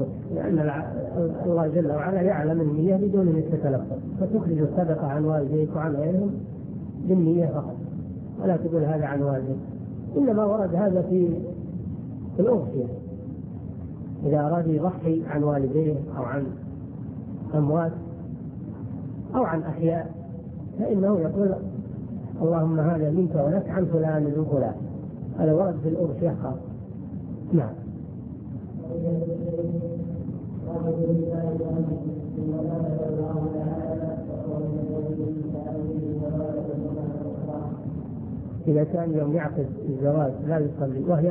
يضرك، لأن الله جل وعلا يعلم النية بدون أن تتلفظ، فتخرج الصدقة عن والديك وعن غيرهم بالنية فقط، ولا تقول هذا عن والديك. إنما ورد هذا في الأضحية، إذا أراد يضحي عن والديه أو عن أموات أو عن أحياء فإنه يقول اللهم هذا منك ولك عن فلان من فلان. هذا ورد في الأضحية خاص. نعم. إذا كان يوم يعقد الزواج لا يصلي وهي